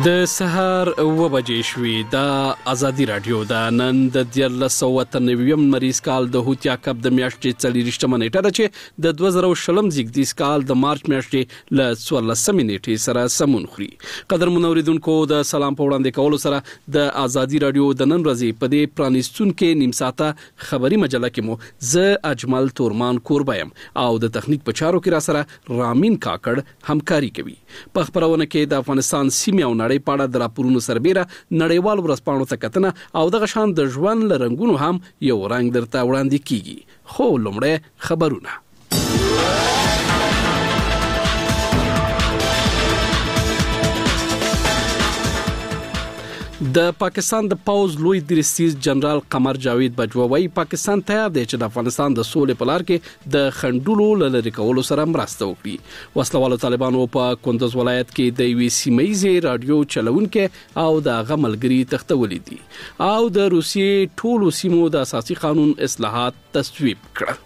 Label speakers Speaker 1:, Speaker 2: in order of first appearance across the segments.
Speaker 1: د سهار 9 بجې شوې د ازادي رادیو د نن د 1393 مریض کال د هوتیا کپ د میاشتې 40 نیټه ده چې د 2020 زیږدیز کال د مارچ میاشتې ل 14 نیټې سره سمون خوري. قدر منوریدونکو د سلام په وړاندې کولو سره د ازادي رادیو د نن ورځې په دې پرانیستونکو نیم ساعته خبري مجله کې مو ز اجمل تورمان کوربایم او د تخنیک په چارو کې را سره رامین کاکړ همکاري کوي. په خبرونه کې د افغانستان سیمه او نړۍ پاړه د راپورونو سربېره نړیوال ورځپاڼو ته کتنه او دغه شان د ژوند لرنګونو هم یو رنګ درته وړاندې کیږي. خو لومړی خبرونه. د پاکستان د پوز لوی درستیز جنرال قمر جاوید بجوا وايي پاکستان تیار دی چې د افغانستان د سولې په لار کې د خندولو لری کولو سره مرسته وکړي. وسلوالو طالبانو په کندوز ولایت کې د وی سیمایي رادیو چلونکو او د غملګری تختولې دي او د روسیې ټولو سیمو د اساسي قانون اصلاحات تصویب کړل.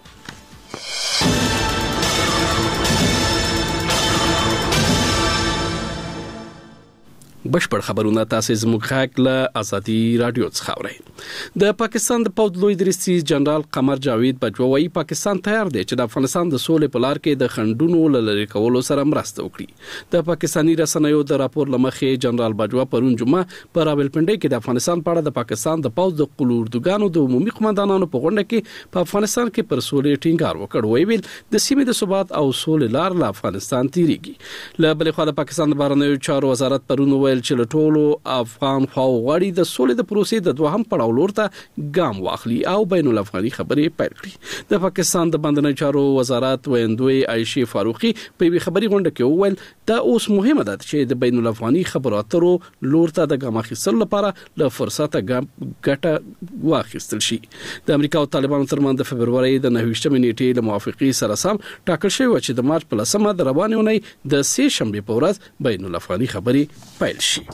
Speaker 1: بشپړ خبرونه تاسو زموږ خاک له ازادي رادیو څخه اورئ. د پاکستان د پوز لوی درستیز جنرال قمر جاوید بجوا وايي پاکستان تیار دی چې د افغانستان د سولې په لار کې د خندونو لری کولو سره مرسته وکړي. د پاکستاني رسنیو د راپور لمخې جنرال بجوا پرون جمعه په راولپنډي کې د افغانستان په اړه د پاکستان د پوز د قلوردګانو د عمومي قومندانانو په غونډه کې په افغانستان کې پر سولې ټینګار وکړ. ویل د سیمې د ثبات او سولې لار له افغانستان تیریږي. له بل خوا د پاکستان د بهرنیو چارو وزارت پرون چې له ټولو افغان خواغړي د سولې د پروسې د دوهم پړاو لور ته ګام واخلي او بین الافغاني خبرې پیل کړي. د پاکستان د بندنۍ چارو وزارت ویندوی عائشې فاروقي په یوه خبري غونډه کې وویل دا اوس مهمه ده چې د بین الافغاني خبرو اترو لور ته د ګام اخیستلو لپاره له فرصته ګټه واخیستل شي. د امریکا او طالبانو ترمنځ د فبرवरी د 29 نیټې له موافقې سره سم ټاکل شوی و چې د مارچ په 10 د روانې اونۍ د سه شنبه په ورځ بین الافغاني خبرې پیل شي.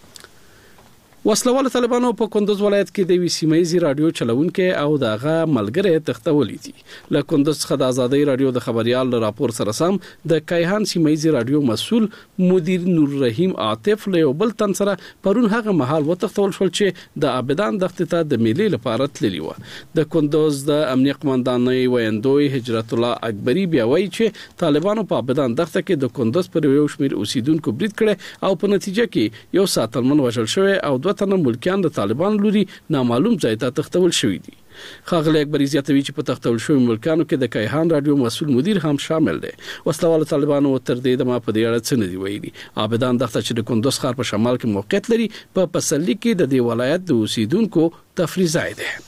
Speaker 1: وسلوال طالبانو په کندوز ولایت کې د وی سیمایي رادیو چلونکو او دغه ملګری تختولې دي. له کندوز څخه د ازادي رادیو د خبريال راپور سره سم د کایهان سیمایي رادیو مسول مدیر نور رحیم عاطف له بل تن سره پرون هغه محل وتختول شول چې د ابدان دغه ته د میلې لپاره تللی و. د کندوز د امنیه قومندانۍ ویندوی هجرت الله اکبری بیا وایي چې طالبانو په ابدان دغه کې د کندوز پر یو شمیر اوسیدونکو برید کړي او په نتیجه کې یو ساتلمن وژل شوی او تنه ملکیان د طالبان لوري نامعلوم ځای ته تختول شوی دي. خاغلی اکبری زیاتوي چې په تختول شوی ملکانو کې د کایهان رادیو مسؤل مدیر هم شامل دی. وسلوال طالبانو تر دې د ما په دې اړه څه نه دی ویلي. ابدان دغه چې د کندوز ښار په شمال کې موقعیت لري په پسرلي کې د دې ولایت د اوسیدونکو تفریح ځای دی.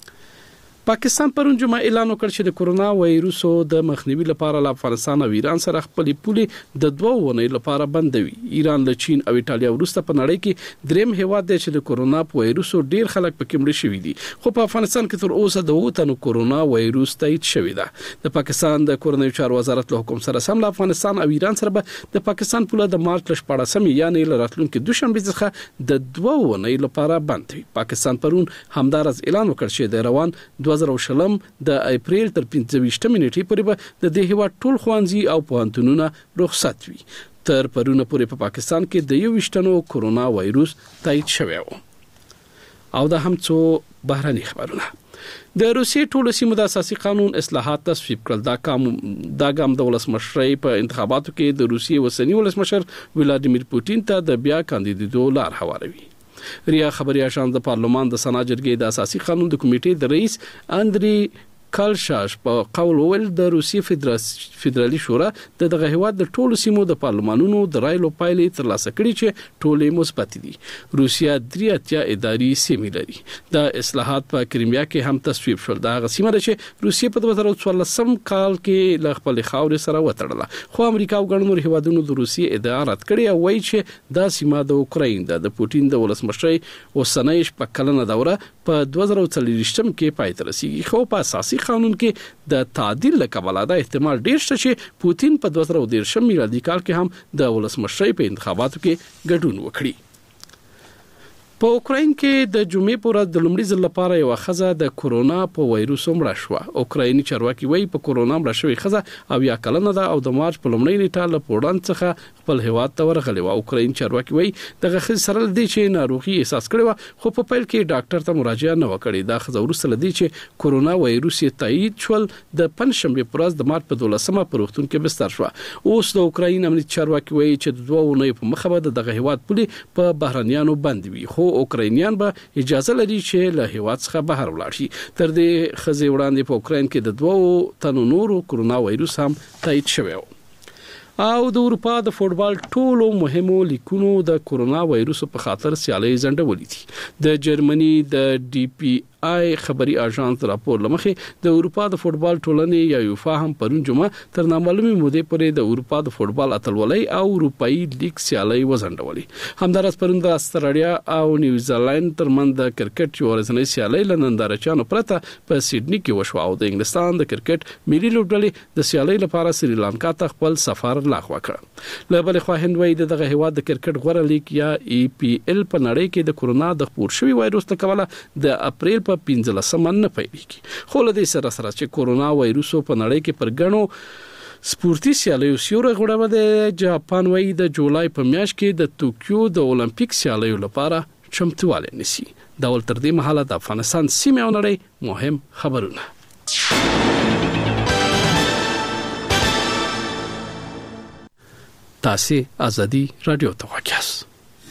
Speaker 1: پاکستان پرون جمعه اعلان وکړ چې د کورونا وایروسو د مخنیوي لپاره له افغانستان او ایران سره خپل پولې د 2 ونې لپاره بندوي. ایران له چین او ایتالیا وروسته په نړۍ کې دریم هیواد دی چې د کورونا وایروسو ډیر خلک پکې مړ شوي دي. خو په افغانستان کې تر اوسه د 2 تنو کورونا وایروس تایید شوی ده. د پاکستان د کورنیو چارو وزارت له حکم سره سم له افغانستان او ایران سره به د پاکستان پوله د مارچ 14 یعنی له راتلونکي دوشنبه څخه د 2 ونې لپاره بند وي. پاکستان پرون همدارز اعلان وکړ چې د روان 2020 د اپریل تر 15 نیټې پورې به د دې هیواد ټول خوانزي او پوهنتونونه رخصت وي. تر پرونه پورې په پاکستان کې د 21 کورونا وایروس تایید شوی و. او دا هم څو بهرني خبرونه. د روسیې ټولو سیمو د اساسي قانون اصلاحات تصویب کړل. دا ګام د ولسمشرۍ په انتخاباتو کې د روسیې وسنی ولسمشر ولادیمیر پوتین ته د بیا کاندیدېدو لار هواروي. ریا خبري اژانس د پارلمان د سنا جرګې د اساسي قانون د کمیټې د رئیس اندري کالشاش په قول ول د روسیې فدرالي شورا دغه هیواد د ټولو سیمو د پارلمانونو د رایلو پایلې ترلاسه کړي چې ټولې مثبت دي. روسیا 3 اداري سیمې لري. د اصلاحات په کریمیا کې هم تصویب شول. دا هغه سیمه ده چې روسیې په 2014 کال کې له خپل خاورې سره وتړله. خو امریکا او ګڼ نور هیوادونو د روسیې ادعا رد کړې او وایي چې دا سیمه د اوکراین د پوتین د ولسمشرۍ اوسنۍ شپږ دوره په 2024 کې پای ته رسیدي. خو په اساسي قانون کې د تعدیل لکبل دا احتمال ډیر شته چې پوتین په 2013 میلادي کال کې هم د ولسمشرۍ په انتخاباتو کې ګډون وکړي. په اوکراین کې د جمعې پر ورځ د لومړي ځل لپاره یو ښځه د کورونا په وایروس مړه شوه. اوکرایني چارواکي وایي په کورونا مړه شوې ښځه او یا کلنه ده او د مارچ په لومړۍ نیټه له پوډان څخه خپل هیواد ته ورغلې و. اوکراین چارواکي وایي دغه ښځه سره لدی چې ناروغي احساس کړې و خو په پیل کې ډاکټر ته مراجعه نه وکړي. دا ښځه وروسته لدی چې کورونا وایروس یې تایید شول د پنځشنبه پر ورځ د مارچ په 12مه په روغتون کې بستر شوه. اوس د اوکراین امنیتي چارواکي وایي چې د 2 اونۍ په مخه به دغه هیواد پولې په بهرانيانو بند وي خو اوکراینیان به اجازه لري چې له هیواد څخه بهر ولاړ شي. تر دې خزي وړاندې په اوکراین کې د 2 تنو نورو کورونا وایروس هم تایید شوی و. او د اروپا د فوټبال ټولو مهمو لیکونو د کورونا وایروس په خاطر سیالي زندولې دي. د جرمني د ډي پی آی خبري اژانس راپور لمخې د اروپا د فوټبال ټولنې یا یوفا هم پرون جمعه تر نامعلومه مودې پورې د اروپا د فوټبال اتلولۍ او اروپאי لیګ سیالي وزندولې. همدارس پرون د استرالیا او نیوزیلند ترمنځ د کرکټ یو ورځنۍ سیالي لنندارچانو پرته په سیدنی کې وشو او د انګلستان د کرکټ ملي لوبډلې د سیالي لپاره سریلانکا ته خپل سفر لغوه کړ. له بل خوا هند وایي دغه هیواد د کرکټ غوړه لیګ یا ای پی ال په نړۍ کې د کورونا د خپور شوی وایروس له کبله د اپریل په 15 نه پیلېږي. خو له دې سره چې کورونا وایروس په نړۍ کې پر غنو سپورتي سیالیو سیوره غوړه ده. جاپان وایي د جولای په میاشت کې د توکیو د اولمپیک سیالیو لپاره چمتوالی نیسي. دا ول تر دې مهاله د افغانستان سیمه او نړۍ مهم خبرونه. تاسو ازادي رادیو ته وګورئ.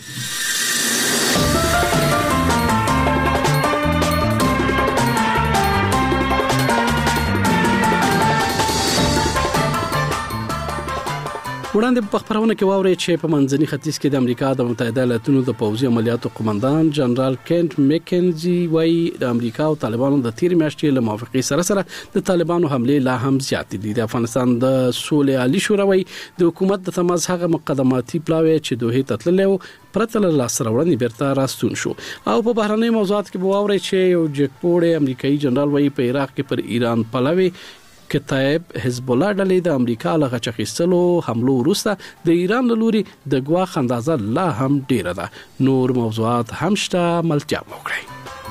Speaker 1: وړاندې په خبرونه کې واوري چې په منځني ختیځ کې د امریکا د متحده ایالاتونو د پوځي عملیاتو قومندان جنرال کینټ مکنزي وايي د امریکا او طالبانو د تیر میاشتې له موافقې سره د طالبانو حمله لا هم زیات دي. د افغانستان د سولې عالی شورا د حکومت د تماس هغه مقدماتي پلاوی چې دوه تتللې پرته له لاسروړنې بیرته راستون شو. او په بهرنۍ موضوعات کې واوري چې یو جګپوړی امریکایي جنرال وايي په عراق کې پر ایران پلاوی کتاب حزب الله ډلې د امریکا له غچخیستلو حملو وروسته د ایران له لوري د ګواښ اندازه لا هم ډیره ده. نور موضوعات هم شته، ملتیا وکړئ.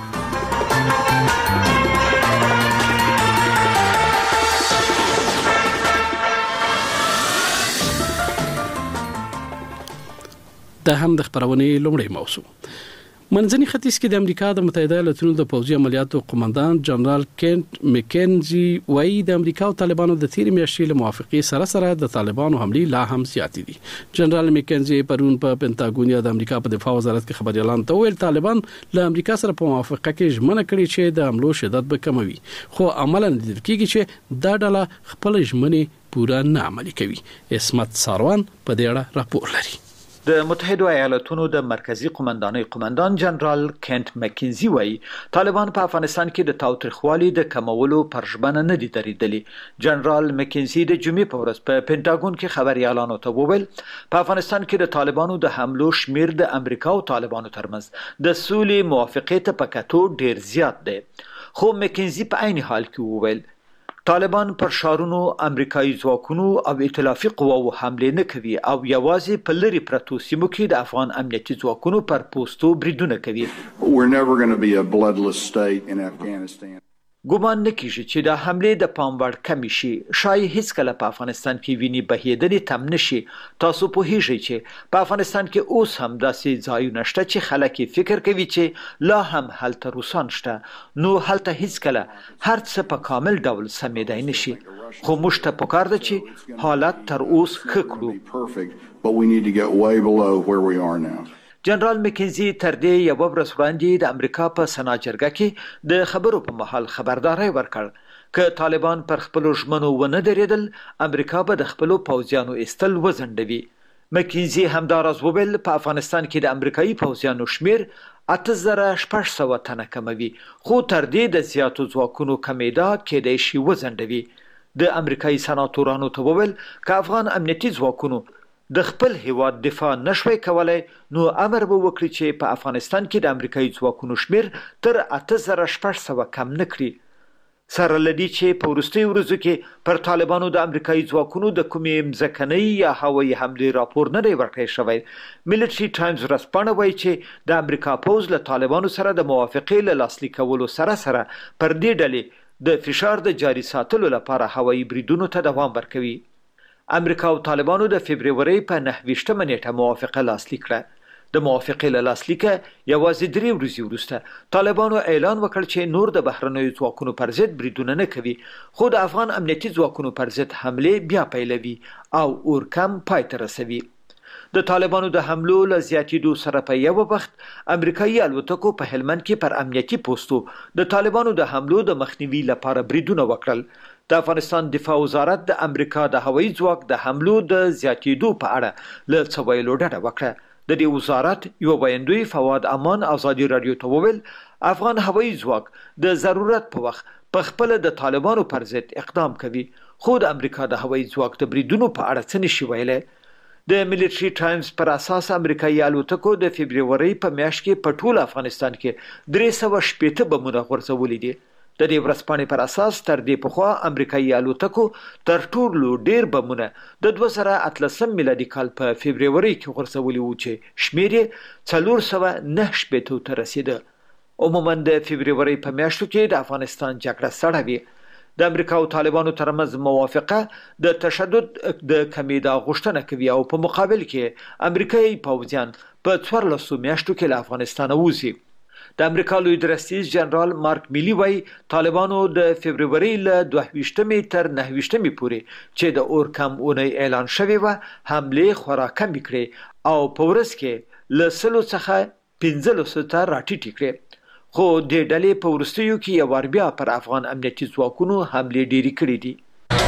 Speaker 1: دا هم د خبرونې لومړی موضوع. منځني ختیځ کې د امریکا د متحده ایالاتونو د پوځي عملیاتو قومندان جنرال کینټ مکنزي وايي د امریکا او طالبانو د تیر میاشتې له موافقې سره د طالبانو حملې لا هم زیات دي. جنرال مکنزي پرون په پینټاګون یا د امریکا په دفاع وزارت کې خبري اعلان ته ویل طالبان له امریکا سره په موافقه کې ژمنه کړې چې د حملو شدت به کموي، خو عملاً لیدل کېږي چې دا ډله خپل ژمنې پوره نه عملي کوي. اسمت ساروان په دې اړه راپور لري.
Speaker 2: د متحده ایالاتونو د مرکزی قومندانۍ قومندان جنرال کینټ مکنزي وايي طالبان په افغانستان کې د تاوتریخوالي د کمولو پر ژمنه نه دي درېدلي. جنرال مکنزي د جمعې په ورځ په پینټاګون کې خبري اعلان وکړ په افغانستان کې د طالبانو د حملو شمیر د امریکا او طالبانو ترمنځ د سولې موافقې ته پکاتو ډیر زیات دی. خو مکنزي په عین حال کې وویل طالبان پر شارونو امریکایي ځواکونو او ائتلافي قواو حمله نه کوي او یوازې په لری پرتو سیمو کې د افغان امنیتي ځواکونو پر پوسټو بریدونه کوي.
Speaker 3: We're never going to be a bloodless state in Afghanistan.
Speaker 2: ګومان نه کیږي چې د حمله د پاموړ کمی شي. شاید هیڅ کله په افغانستان کې ویني بهیدنې تم نشي. تاسو په هیڅ چې په افغانستان کې اوس هم داسې ځایونه شته چې خلک فکر کوي چې لا هم هلته روسان شته، نو هلته هیڅ کله هر څه په کامل ډول سمېدای نشي. خو موږ ته پکار ده چې حالت تر اوس ښه کړو.
Speaker 3: But we need to get way below where we are now.
Speaker 2: جنرال مکنزي تر دې یو ورځ وړاندې د امریکا په سنا جرګه کې د خبرو په مهال خبرداري ورکړ ک طالبان پر خپل ژمنو ونه درېدل امریکا به د خپل پوځیانو استل وزندوي. مکنزي همدارز وویل په افغانستان کې د امریکایي پوځیانو شمیر 8600 تنه کموي، خو تر دې د زیاتو ځواکونو کمیدا کېدای شي وزندوي. د امریکایي سناتورانو ته وویل ک افغان امنیتي ځواکونو د خپل هیواد دفاع نشوي کولای نو امر به وکړي چې په افغانستان کې د امریکایي ځواکونو شمیر تر 8600 کم نکړي. سره لدی چې په وروستیو ورځو کې پر طالبانو د امریکایي ځواکونو د کومې مځکنۍ یا هوایي حملې راپور نه دی ورکړی شوی. ملټري ټایمز ورځپاڼه وایي چې د امریکا پوځ له طالبانو سره د موافقې له لاسلیک کولو سره پر دې ډلې د فشار د جاري ساتلو لپاره هوایي بریدونو ته دوام ورکوي. امریکا او طالبانو د فبروري په 9 نیټه موافقه لاسلیک کړه. د موافقې له لاسلیکه یوازې 3 ورځې وروسته طالبانو اعلان وکړ چې نور د بهرنیو ځواکونو پر ضد بریدونه نه کوي، خو د افغان امنیتي ځواکونو پر ضد حملې بیا پیلوي او اورکم پای ته رسوي. د طالبانو د حملو له زیاتېدو سره په یو وخت امریکایي الوتکو په هلمند کې پر امنیتي پوسټو د طالبانو د حملو د مخنیوي لپاره بریدونه وکړل. د افغانستان دفاع وزارت د امریکا د هوایي ځواک د حملو د زیاتېدو په اړه له څه ویلو ډډه وکړه. د دې وزارت یو بیانډوی فواد امان ازادي رادیو ته وویل افغان هوایي ځواک د ضرورت په وخت په خپل د طالبانو پر ضد اقدام کوي، خو د امریکا د هوایي ځواک د بریدونو په اړه څه نشي ویلای. د ملټري ټایمز پر اساس امریکایي الوتکو د فبروري په میاشت کې په ټول افغانستان کې 380 بمونه غورځولي دي. د دې ورځپاڼې پر اساس تر دې پخوا امریکایي الوتکو تر ټولو ډیر بمونه د 2013 میلادي کال په فبروري کې غورځولي وو چې شمیر یې 490 ته رسیده. عموما د فبروري په میاشتو کې د افغانستان جګړه سړه وي. د امریکا او طالبانو ترمنځ موافقه د تشدد د کمیدا غوښتنه کوي او په مقابل کې امریکایي پوځیان په 14 میاشتو کې له افغانستان وځي. د امریکا لوی درستیز جنرال مارک میلی وایي طالبانو د فبروري له 22 تر 9 پورې چې د اورکم اونۍ اعلان شوی و حملې خورا کمې کړې او په ورځ کې له 100 څخه 15 ته راټیټې کړې. خو د ډلې په وروستیو کې یو وار بیا پر افغان امنیتي ځواکونو حملې ډېرې کړې دي.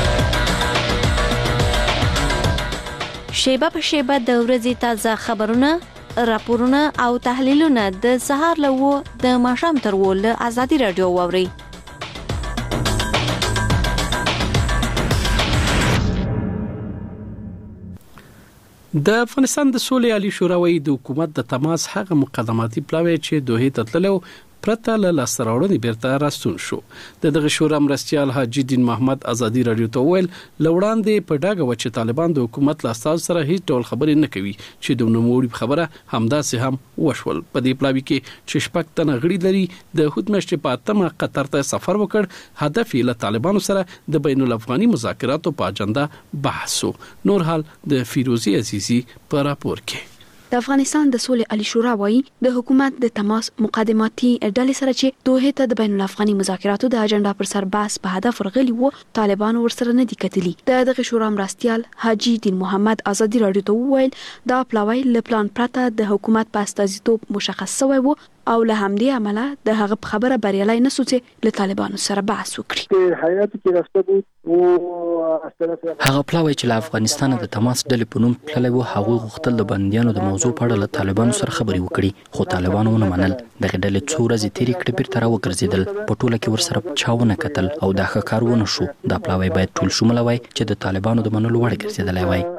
Speaker 4: شیبه په شیبه د ورځې تازه خبرونه، راپورونه او تحلیلونه د سهار له 9 د ماښام تر 10 له ازادي رادیو واوري.
Speaker 1: د افغانستان د سولې عالی شورا وایي د حکومت د تماس هغه مقدماتي پلاوی چې دوه ته تللو پرته له لاسراوړنې بیرته راستون شو. دغه شورا مرستيال حاجی دین محمد ازادي رادیو ته ویل لوړاندې په ډاګه و چې طالبان د حکومت له اساس سره هیڅ ډول خبرې نه کوي چې د نوموړي خبره همداسې هم وشول. په دې پلاوی کې چې شپږ تنه غړي لري د هوت میاشتې په 8 قطر ته سفر وکړ. هدف یې له طالبانو سره د بین الافغاني مذاکراتو په اجنډا بحث وو. نور حال د فیروزی عزیزی په راپور کې.
Speaker 5: د افغانستان د سولې عالی شورا وایي د حکومت د تماس مقدماتي ډلې سره چې دوه ته د بین الافغاني مذاکراتو د اجنډا پر سر بحث په هدف ورغلي وو طالبان ورسره نه دي کتلي. دغه شورا مرستيال حاجی دین محمد ازادي رادیو ته وویل دا پلاوی له پلان پرته د حکومت په استازیتوب مشخص شوی وو او له همدې عمله د هغه خبره بریالي نه سوچ له طالبانو سره بحث وکړي.
Speaker 6: هغه پلاوی چې له افغانستان د تماس ډلې په نوم تللی وو هغه غوښتل د بنديانو د موضوع په اړه له طالبانو سره خبرې وکړي، خو طالبانو نه منل. دغه ډلې څو ورځې تیرې کړې بیرته راوګرځېدل، په ټوله کې ورسره چاونه کتل او دا ښه کار ونه شو. دا پلاوی باید ټول شموله وای چې د طالبانو د منلو وړ ګرځېدلی وای.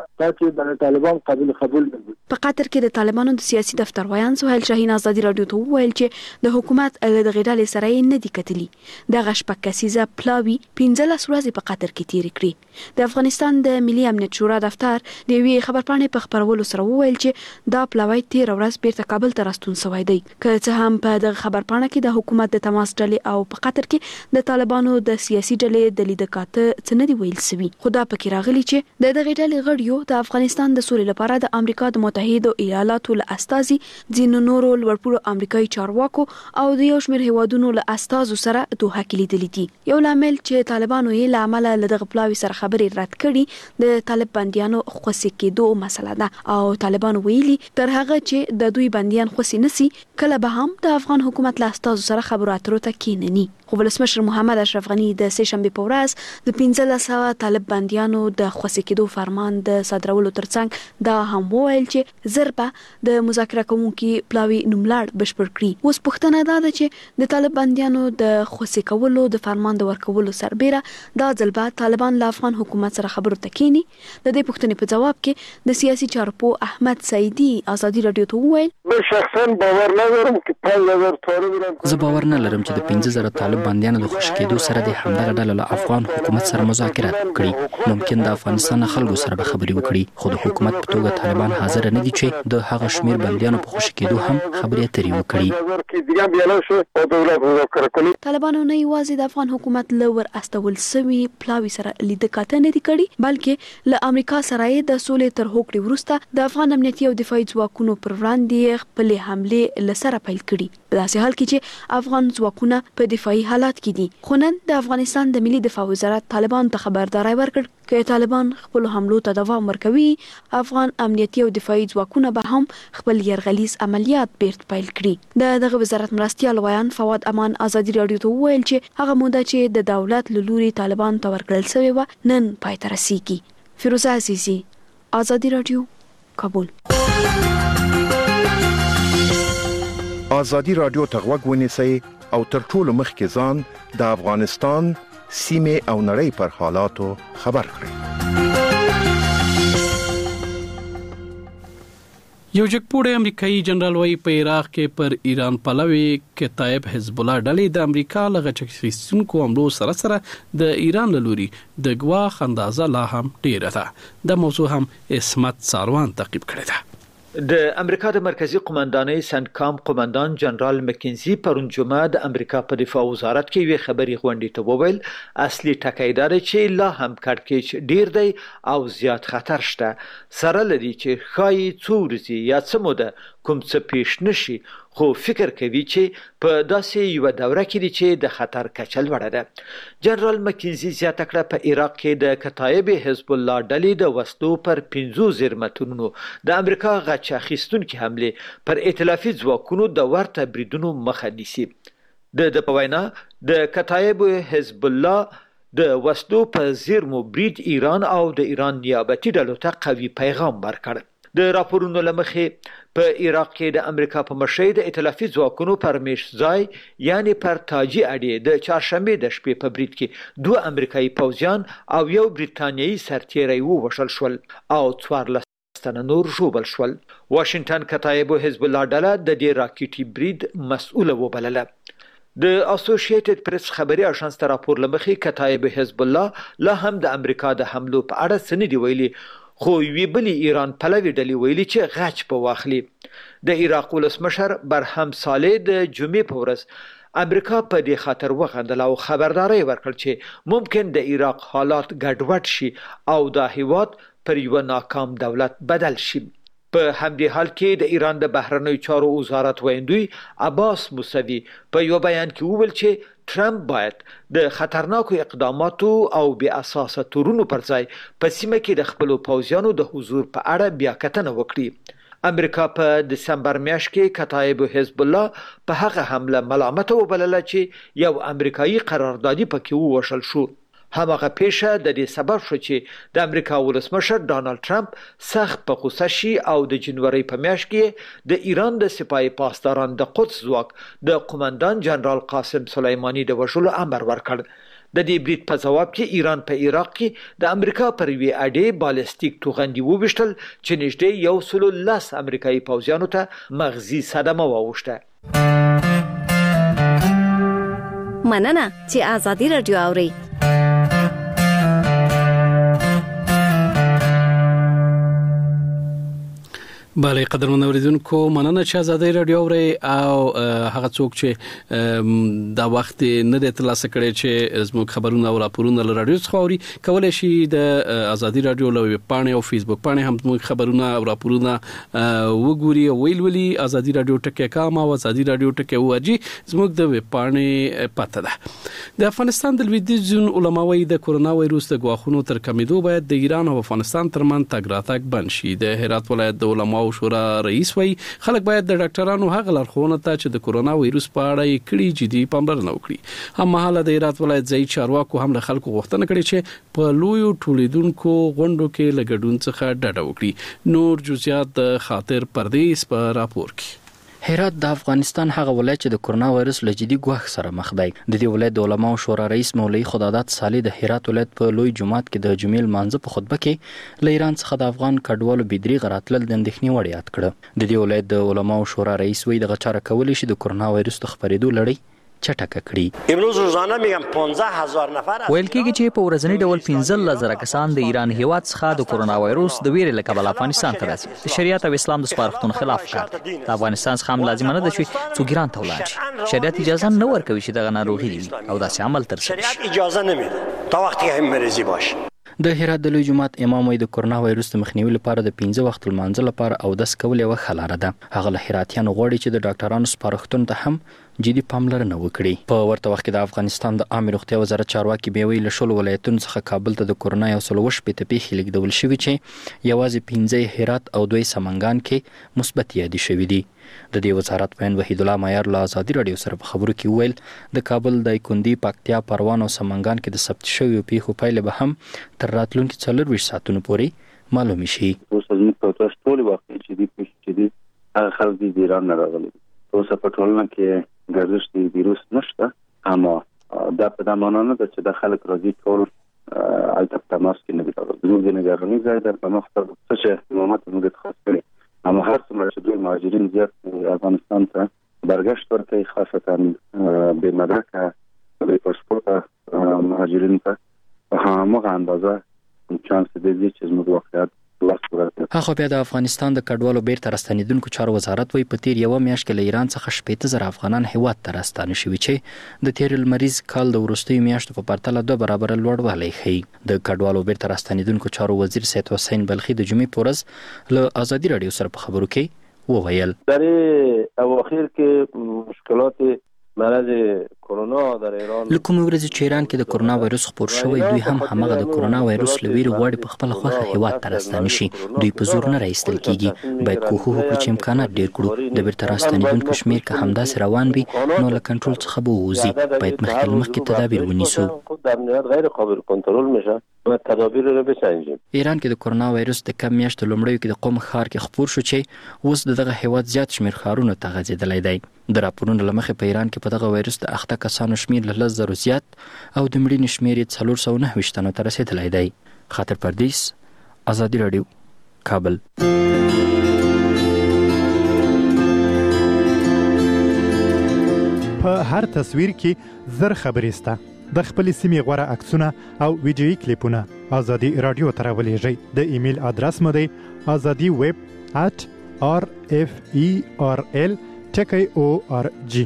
Speaker 5: په قطر کې د طالبانو د سیاسي دفتر ویان سهیل شاهین ازادي رادیو ته وویل چې د حکومت له دغه ډلې سره یې نه دي کتلي. دغه شپږ کسیزه پلاوی 15 ورځې په قطر کې تیر کړې. د افغانستان د ملي امنیت شورا دفتر د یوې خبرپاڼې په خبرولو سره وویل چې دا پلاوی 13 ورځې بیرته کابل ته راستون شوی دی. که څه هم په دغه خبرپاڼه کې د حکومت د تماس ډلې او په قطر کې د طالبانو د سیاسي ډلې د لیدکاته څه نه دی ویل سوي، خو دا پکې راغلي چې د دغه ډلې غړیو د افغانستان د سولې لپاره د امریکا د متحده ایالاتو له استازي، ځینو نورو لوړپوړو امریکایي چارواکو او د یو شمېر هیوادونو له استازو سره دوه کې لیدلي دي. یو لامل چې طالبانو یې له عمله له دغه پلاوي سره خبرې رد کړي د طالب بنديانو خوسي کېدو مسله ده او طالبانو ویلي تر هغه چې د دوی بنديان خوسي نسی کله به هم د افغان حکومت له استازو سره خبرو اترو ته کېنني. خو ولسمشر محمد اشرف غنی د سه شنبه په ورځ د 1500 طالب بنديانو د خوسي کېدو فرمان د صادرولو ترڅنګ دا هم وویل چې ضربه د مذاکره کوونکي پلاوی نوملړ بشپړ کړي. اوس پوښتنه دا ده چې د طالب بنديانو د خوشي کولو د فرمان د ورکولو سربېره دا ځل به طالبان له افغان حکومت سره خبرو تکینی. د دې پوښتنې په جواب کې د سیاسي چارو احمد سعیدی ازادي رادیو ته وویل
Speaker 7: زه شخصا باور نه لرم چې 5000 طالب
Speaker 6: زه باور نه لرم چې د 15000 طالب بنديانو د خوشي کېدو سره د همدغه ډله له افغان حکومت سره مذاکرات وکړي. ممکن د افغانستان خلکو سره به خبرې وکړي خو د حکومت په توګه طالبان حاضر نه دي چې د هغه شمیر بنديانو په خوشي کېدو هم خبرې اترې وکړي.
Speaker 5: طالبانو نه یوازې د افغان حکومت لور استول سوي پلاوی سره لید کاته نه دي کړي بلکې له امریکا سره د سولې تر هوکړې وروسته د افغان امنیتي او دفاعي ځواکونو پر وړاندې خپل حمله لسره پیل کړي. په داسې حال کې چې افغان ځواکونه په دفاعي حالات کې دي. خو نن د افغانستان د ملي دفاع وزارت طالبان ته خبرداري ورکړ چې طالبان خپل حملو ته دوام ورکوي. افغان امنیتي او دفاعي ځواکونه به هم خپل يرغلیز عملیات بیرته پیل کړي. دغه وزارت مرستيال ویان فواد امان ازادي رادیو ته وویل چې هغه موده چې د دولت له لوري طالبان ته ورکړل شوی و نن پای ته رسیدي. فیروزه عزیزی، آزادی رادیو، کابل.
Speaker 8: آزادی رادیو ته غوږ ونیسئ او تر ټولو مخکې ځان د افغانستان سیمې او نړۍ پر حالاتو خبر کړئ.
Speaker 1: یو جګپوړی امریکایي جنرال وايي په عراق کې پر ایران پلوي کتایب حزب الله ډلې د امریکا له غچښتونکو حملو سره د ایران له لوري د ګواښ اندازه لا هم ډیره ده. د موضوع هم اسمت ساروان تعقیب کړی ده.
Speaker 2: د امریکا د مرکزی قومندانۍ سنټکام قومندان جنرال مکینزي پرون جمعه د امریکا په دفاع وزارت کې وی خبري غونډې ته وویل اصلي ټکی دا دی چې لا هم کړکېچ ډیر دی او زیات خطر شته سره لري چې خای څورزي یا څموده کوم څه پیښ نشي خو فکر کوي چې په داسې یو دوره کې دي چې د خطر کچه لوړه ده. جنرال مکینزي زیاته کړه په عراق کې د کتایب حزب الله ډلې د وسلو پر 50 زیرمتونو د امریکا غچ اخیستونکو حمله پر ائتلافي ځواکونو د ورته بریدونو مخه نیسي. د پوینا د کتایب حزب الله د وسلو په زیرمو برید ایران او د ایران نیابتي ډلو ته قوي پیغام ورکړ. د راپورونو لمخې په عراق کې د امریکا په مشرۍ د ائتلافي ځواکونو پر میشځای یعنی پر تاجي اډې د چهارشنبه د شپې په برید کې 2 امریکایي پوځیان او یو بریتانیایی سرتیری ووژل شول او 14 تنه نور ژوبل شول. واشنگټن کتایب حزب الله ډله د دې راکټي برید مسؤل وبلله. د اسوسییټډ پریس خبري اژانس ته راپور لمخې کتایب حزب الله لا هم د امریکا د حملو په اړه څه نه دی ویلي خو وی بلی ایران پلوی ډلې ویلي چې غچ په واخلي. د عراق ولسمشر برهم صالح د جمعې په ورځ امریکا په دې خاطر وغندل او خبرداري ورکړ چې ممکن د عراق حالات ګډوډ شي او د هیواد پر یو ناکام دولت بدل شي. په همدې حال کې د ایران د بهرنیو چارو وزارت ویندوی عباس موسوی په یو بیان کې وویل چې ټرمپ باید د خطرناکو اقداماتو او بې اساسه تورونو پر ځای په سیمه کې د خپل پوځیانو د حضور په اړه بیا کتنه وکړي. امریکا په دسمبر میاشت کې کتایب حزب الله په هغه حمله ملامت وبلله چې یو امریکایي قراردادي پکې ووشل شو. همغه پیښه د دې سبب شو چې د امریکا ولسمشر ډانلډ ټرمپ سخت په غوسه شي او د جنوري په میاشت کې د ایران د سپایي پاسداران د قدس ځواک د قومندان جنرال قاسم سلیمانی د وژلو امر ورکړ. د دې برید په جواب کې ایران په عراق کې د امریکا پر وی اډې بالستیک توغندي وبشتل چې نږدې 110 امریکایي پوځیانو ته مغزي صدمه واوښته.
Speaker 4: مننه چې آزادی رادیو اوري.
Speaker 1: بله قدرمن اوریدونکو مننه چې آزادی رادیو اوري او هغه څوک چې دا وخت نه د ترلاسه کړي چې زموږ خبرونه او راپورونه له رادیو څخه اوري کولای شي د آزادی رادیو له ویب پاڼې او فیسبوک پاڼې هم زموږ خبرونه او راپورونه وګوري او ویلولي آزادی رادیو ټکی.com او آزادی رادیو ټکی.org زموږ د ویب پاڼې پته ده. د افغانستان د لویدیځ علماوی د کورونا وایروس د غواخونو تر کمیدو باید د ایران او افغانستان ترمن تګ راتګ بند شي. د هرات ولایت د علماو علماو شورا رئیس وایي خلک باید د ډاکټرانو هغه لارښوونه ته چې د کورونا وایروس په اړه یې کړي جدي پاملرنه وکړي. هممهاله د هرات ولایت ځایي چارواکو هم له خلکو غوښتنه کړې چې په لویو ټولیدونکو غونډو کې له ګډون څخه ډډه وکړي. نور جزئیات د خاطر پردیس په راپور کې.
Speaker 6: هرات د افغانستان هغه ولایت چې د کورونا وایرس له جدي ګواښ سره مخ دی. د دې ولایت د علماو شورا رئیس مولوي خدادات صالح د هرات ولایت په لوی جماعت کې د جمعې لمانځه په خطبه کې له ایران څخه د افغان کډوالو بېدریغه راتلل د اندېښنې وړ یاد کړه. د دې ولایت د علماو شورا رئیس وایي دغه چاره کولی شي د کورونا وایرس د خپرېدو لړۍ چټکه کړي.
Speaker 9: امروز روزانه میگم 15000 نفر
Speaker 10: ویل کېږي چې په ورځنی ډول 15000 کسان د ایران هیواد څخه د کورونا وایروس د ویرې له کبله افغانستان ته راځي. د شریعت او اسلام د سپارښتنو خلاف کار د افغانستان څخه هم لازم نه ده چې څوک ایران ته ولاړ شي. شریعت اجازه نه ورکوي چې دغه ناروغي دی او داسې عمل ترسره شي.
Speaker 9: شریعت اجازه نمیده تا وختی که مریضی باشه.
Speaker 6: د هرات د لوی جماعت امام وایي د کورونا وایروس د مخنیوي لپاره د 15 وخت لمانځه لپاره اودس کول یوه ښه لاره ده. هغه له هراتیانو غواړي چې د ډاکټرانو سپارښتنو ته هم جدي پاملرنه وکړي. په ورته وخت کې د افغانستان د عامه روغتیا وزارت چارواکي بیا ویلي شل ولایتونو څخه کابل ته د کورونا 108 پیښې لیږدول شوي چې یوازې 15 هرات او 2 سمنګان کې مثبت یادې شوي دي. د دې وزارت وین وحید الله معیار له ازادي راډیو سره په خبرو کې ویل د کابل د کندي پکتیا پروان او سمنګان کې د ثبت شویو پیښو پایلې به هم تر راتلونکي 24 ساعتونو پورې معلومې شي.
Speaker 11: اوس زموږ په تاسو ټول وخت چې دې پیښې چې دي هغه خلک د ایران نه راغلي. اوس په ټولنه کې ګرځش دی ویروس نشته، اما دا په دا معنی نه ده چې د خلک راځي ټول البته تماس کې نه دي راغلي. زموږ د نگرانۍ ځای در په مخ ته څه امامت موږ خاص کړی، اما هر څومره چې دوی مهاجرین زیات افغانستان ته برګشت ورکوي، خاصتا بې مدرکه بې پاسپورټه مهاجرین ته هماغه اندازه چانس دی چې زموږ واقعیت
Speaker 6: هغه بیا د افغانستان د کډوالو بیرته راستنیدونکو چارو وزارت وایي په تیر یوه میاشت کې له ایران څخه 80,000 افغانان هیواد ته راستانه شوي چې د تیر لمریز کال د وروستیو میاشتو په پرتله 2 برابره لوړوالی ښیي. د کډوالو بیرته راستنیدونکو چارو وزیر سید حسین بلخي د جمعې په ورځ له ازادي راډیو سره په خبرو کې وویل
Speaker 7: در اواخر کې مشکلات مرض کرونا در ایران
Speaker 6: لکه ورځ چې ایران کې د کورونا وایروس خپور شوی، دوی هم همغه د کورونا وایروس لویري غواړي په خپل خوخه هیواد ته راستانه شي. دوی په زور نه راایستل کیږي. باید کوښښ وکړو چې امکانات ډیر کړو. د بیرته راستنیدونکو شمیر که همداسې روان وي نو له کنټرول څخه به ووځي. باید مخکې تدابیر ونیسو.
Speaker 7: در نهایت غیر قابل کنټرول میشه. باید تدابیر رو بسنجیم.
Speaker 6: ایران کې د کورونا وایروس د کم میاشتو لومړیو کې د قم ښار کې خپور شو چې اوس دغه هیواد زیات شمیر ښارونو ته غځېدلی دی. د راپورونو له مخې په ایران کې په دغه وایروس د اخته کسانو شمیر له 10,000 زیات او د مړینې شمیر یې 429 تنو ته رسېدلی دی. خاطر پردیس، ازادي راډیو، کابل.
Speaker 12: په هر تصویر کې زر خبرې سته. د خپل سیمې غوره عکسونه او ویډیویي کلیپونه ازادي راډیو ته راولېږئ. د ایمیل ادرس مو دی azadi@rferl.org.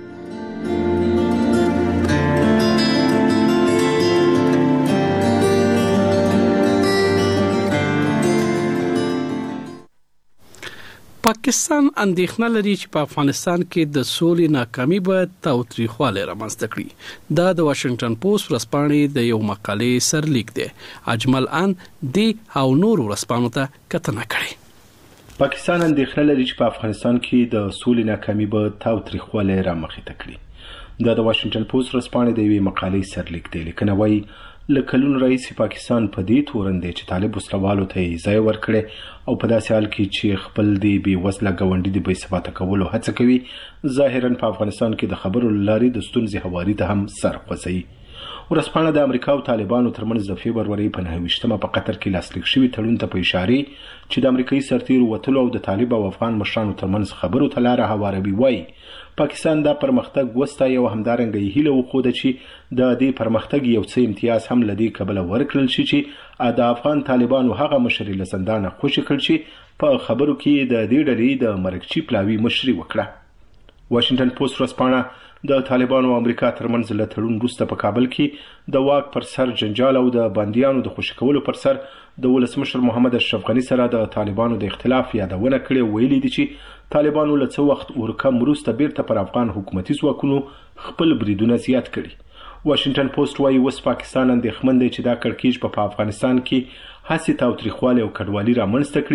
Speaker 1: پاکستان اندېښنه لري چې په افغانستان کې د سولې ناکامي به تاوتریخوالی رامنځته کړي. دا د واشنگټن پوسټ ورځپاڼې د یو مقالې سرلیک دی. اجمل ان دی او نور ورځپاڼو ته کتنه کړې.
Speaker 13: پاکستان اندېښنه لري چې په افغانستان کې د سولې ناکامي به تاوتریخوالی رامخې ته کړي. دا د واشنگټن پوسټ ورځپاڼې د یوې مقالې سرلیک دی. لیکنه وایي له کلونو راهیسې پاکستان په دې تورن دی چې طالب وسلوالو ته یې ځای ورکړی او په داسې حال کې چې خپل د بې وزله ګاونډي د بې ثباته کولو هڅه کوي، ظاهراً په افغانستان کې د خبرو له لارې د ستونزې هواري ته هم سر خوځوي. ورځپاڼه د امریکا او طالبانو ترمنځ د فبرورۍ په 9 په قطر کې لاسلیک شوي تړون ته په اشارې چې د امریکایي سرتیرو وتلو او د طالب او افغان مشرانو ترمنځ خبرو ته لاره هواروي وایي پاکستان دا پرمختګ وستایي او همدارنګه یې هیله وښوده چې د دې پرمختګ یو څه امتیاز هم له دې کبله ورکړل شي چې د افغان طالبانو هغه مشر له زندانه خوشي کړ چې په خبرو کې د دې ډلې د مرکچي پلاوي مشري وکړه. واشنگټن پوسټ ورځپاڼه د طالبانو او امریکا ترمنځ له تړون وروسته په کابل کې د واک پر سر جنجال او د بندیانو د خوشي کولو پر سر د ولسمشر محمد اشرف غني سره د طالبانو د اختلاف یادونه کړې. ویلي دي چې طالبانو له څه وخت ورکم وروسته بیرته پر افغان حکومتي ځواکونو خپل بریدونه زیات کړي. واشنگټن پوسټ وایي اوس پاکستان اندېښمن دی چې دا کړکېچ په افغانستان کې هسې تاوتریخوالی او کډوالي رامنځته کړي.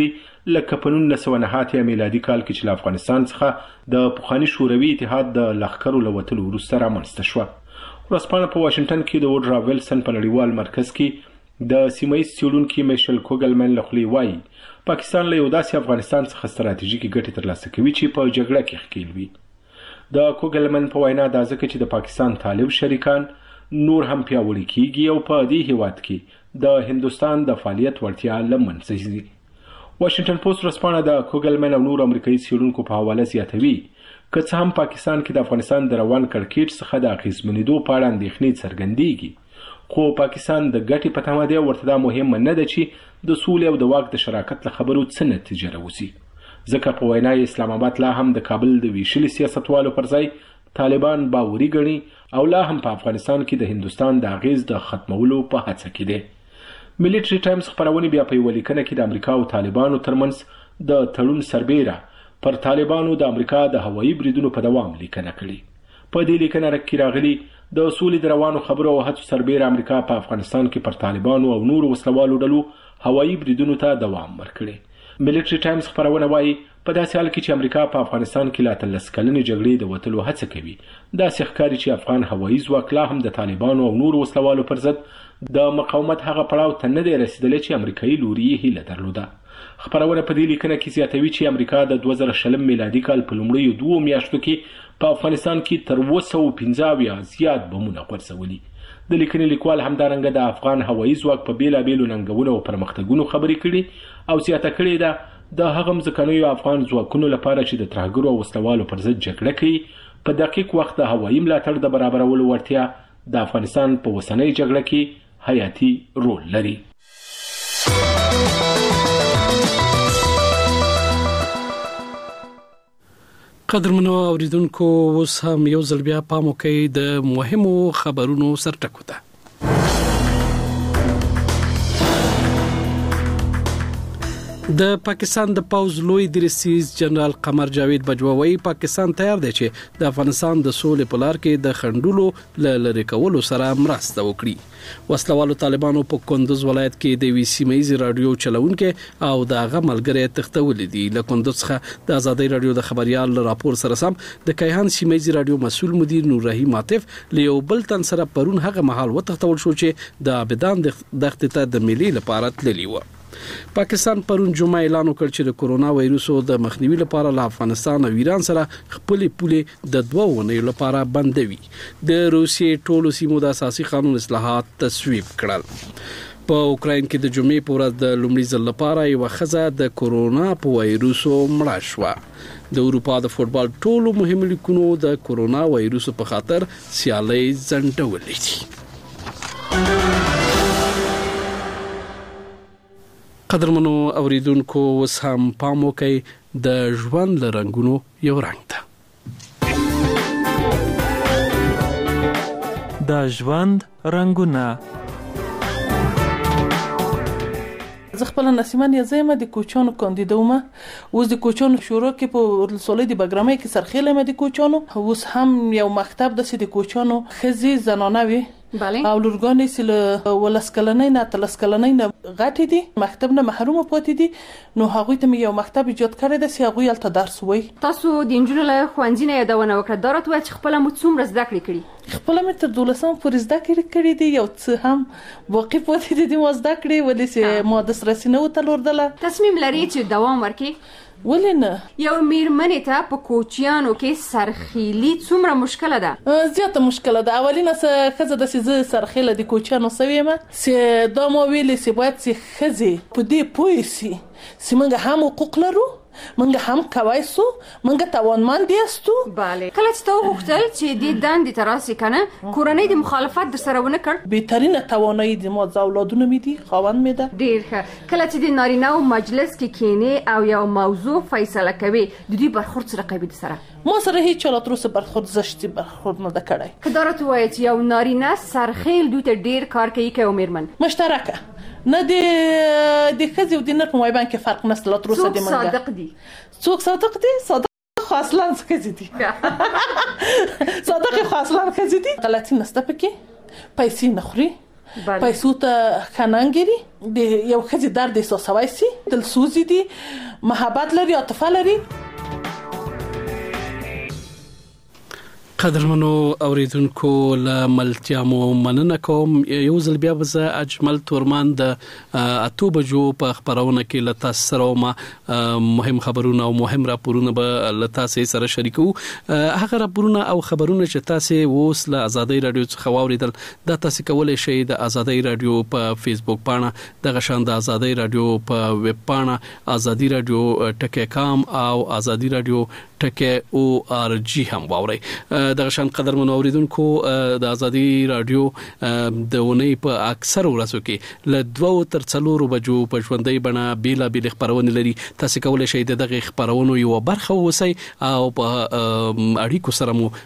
Speaker 13: لکه په 1989 میلادي کال کې چې له افغانستان څخه د پخواني شوروي اتحاد د لښکرو له وتلو وروسته رامنځته شوه. ورځپاڼه په واشنګټن کې د ووډرا ویلسن په نړیوال مرکز کې د سیمهییز څېړونکي میشل کوګلمن له خولې وایي پاکستان له یو داسې افغانستان څخه ستراتیژیکې ګټې ترلاسه کوي چې په جګړه کې ښکیل وي. د کوګلمن په وینا دا ځکه چې د پاکستان طالب شریکان نور هم پیاوړي کیږي او په دې هیواد کې د هندوستان د فعالیت وړتیا له منځه ځي. واشنګټن پوسټ ورځپاڼه د کوګلمن او نور امریکایي څېړونکو په حواله زیاتوي که څه هم پاکستان کې د افغانستان د روان کړکېچ څخه د اغېزمنېدو په اړه اندېښنې څرګندېږي، خو پاکستان د ګټې په تمه دی. ورته دا مهمه نه ده چې د سولې او د واک د شراکت له خبرو څه نتیجه راوځي، ځکه په وینا اسلام آباد لا هم د کابل د ویشلي سیاستوالو پر ځای طالبان باوري ګڼي او لا هم په افغانستان کې د هندوستان د اغېز د ختمولو په هڅه کې دی. ملیټري ټایمز خپرونې بیا په یوه لیکنه کې د امریکا او طالبانو ترمنځ د تړون سربیره پر طالبانو د امریکا د هوایي بریدونو په دوام لیکنه کړې. په دې لیکنه کې راغلي د سولې د روانو خبرو او هڅو سربیره امریکا په افغانستان کې پر طالبانو او نورو وسلوالو ډلو هوایي بریدونو ته دوام ورکړي. ملیټري ټایمز خپرونه وایي په داسې حال کې چې امریکا په افغانستان کې لا 13 کلنې جګړې د وتلو هڅه کوي، داسې ښکاري چې افغان هوایي ځواک لا هم د طالبانو او نورو وسلوالو پر ضد د مقاومت هغه پړاو ته نه دی رسیدلی چې امریکایي لوري یې هیله درلوده. خپرونه په دې لیکنه کې زیاتوي چې امریکا د 2020 میلادي کال په لومړیو 2 میاشتو کې په افغانستان کې تر 215 زیات بمونه غورځولي. د لیکنې لیکوال همدارنګه د افغان هوایي ځواک په بیلابیلو ننګونو او پرمختګونو خبرې کړي او زیاته کړې ده د هغه مځکنیو افغان ځواکونو لپاره چې د ترهګرو او وسلوالو پر ضد جګړه کوي په دقیق وخت د هوایي ملاتړ د برابرولو وړتیا د افغانستان په اوسنۍ جګړه کې حیاتي رول لري.
Speaker 1: قدرمنو اوریدونکو اوس هم یو ځل بیا پام وکړئ د مهمو خبرونو سرټکو ته. د پاکستان د پوز لوی درسیز جنرال قمر جاوید بجوا وايي پاکستان تیار دی چې د افغانستان د سولې په لار کې د خندولو لری کولو سره مرسته وکړي. وسلوالو طالبانو په کندوز ولایت کې د وی سیمایي رادیو چلونکو او د غملګری تختولې دي. له کندوز څخه د ازادي رادیو د خبريال راپور سره سم د کیهان سیمایي رادیو مسؤل مدیر نور رحیم عاطف له بل تن سره پرون هغه محل وتختول شو چې د عبدان دغه ته د ملي لپاره تللی و. پاکستان پرون جمعه اعلان وکړ چې د کورونا وایروسو د مخنیوي لپاره له افغانستان او ایران سره خپل پولې د 2 ونې لپاره بندوي. د روسیې ټولو سیمو د اساسي قانون اصلاحات تصویب کړل. په اوکراین کې د جمعې په ورځ د لومړي ځل لپاره یو ښځه د کورونا په وایروسو مړه شوه. د اروپا د فوتبال ټولو مهم لیکونو د کورونا وایروسو په خاطر سیالي ځنډولې دي. قدرمنو اوریدونکو اوس هم پام وکړئ د ژوند له رنګونو یو رنګ ته.
Speaker 14: د ژوند رنګونه.
Speaker 15: زه خپل نسیمه یزم د کوچونو کاندیدومه اوس د کوچونو شروع کې په سولې د بګرامي کې سرخیله مې د کوچونو اوس هم یو مکتب د سې د کوچونو خزي زنانه وي او لورګانې سله ولسکلنې نه تلسکلنې نه غټې دي مکتب نه محروم پاتې دي نو هغه ته یو مکتب ایجاد کړی د سی هغه یلته درس وای.
Speaker 16: تاسو د انجونو له خوانځینه یادونه وکړه درته وای چې خپل مو څومره زده کړی
Speaker 15: خپل مې تر 12 پورې زده کړی دي یو څه هم واقع پاتې دي مو زده کړی ولې چې ما د سرسینه وتلوردله.
Speaker 16: تصمیم لري چې دوام ورکړي
Speaker 15: ولنه
Speaker 16: یو میرمنې ته په کوچیانو کې سرخیلی څومره مشکله ده؟
Speaker 15: زیاته مشکله ده. اولینه خزه د سیزه سرخیله د کوچیانو سویمه سي دا مو ویلې سي باید سي خزه په دې پوي سي موږ هم حقوق لرو منګه هم کوي سو منګه توانمند یاستو.
Speaker 16: bale کله چې ته وغوښتل چې د دندې تراسي کنه کورنۍ د مخالفت در سره ونه کړ
Speaker 15: بهترینه توانایي د ما اولادونه مې دي خاوند مې ده
Speaker 16: ډیر ښه. کله چې د نارینه او مجلس کې کینې او یو موضوع فیصله کوي د دې برخورد سره کوي د سره
Speaker 15: ما سره هیڅ چا تروسه برخورد زشتي برخورد نه د کړای.
Speaker 16: کدارت وایي چې یو نارینه سرخیل دوی ته ډیر کار کوي کوي میرمن
Speaker 15: مشترکه نه د خزي او د نر په مابین کې فرق نشته. لا تروسه د منګه
Speaker 16: صادق دي
Speaker 15: څوک صادق دي صادق خاصلان خزي دي صادق خاصلان خزي دي غلطي نسته پکې پیسې نخوري پیسو ته خنانګری د یو خزي درد احساسوي سي دلسوزي دي محبت لري عاطفه لري.
Speaker 1: قدرمنو اوریدونکو له ملتیامو مننه کوم. یو ځل بیا به اجمل تورمان د 8 بجو په خبرونه کې له تاسو سره مهم خبرونه او مهم راپورونه به له تاسو سره شریکو. هغه راپورونه او خبرونه چې تاسو اوس له ازادي رادیو څخه واوریدل دا تاسو کولای شئ د ازادي رادیو په فیسبوک پاڼه د غشان د ازادي رادیو په ویب پاڼه ازادي رادیو ټکی.com او ازادي رادیو .org هم واورئ. د غشان قدرمنو اوریدونکو د ازادي رادیو د ونی په اکثر ورځو کې له 2 تر 4 بجو په ژوندۍ بڼه بیلا بیل خبرونه لري. تاسو کولای شئ دغه خبرونو یو برخه ووسی او په اړیکو سره مو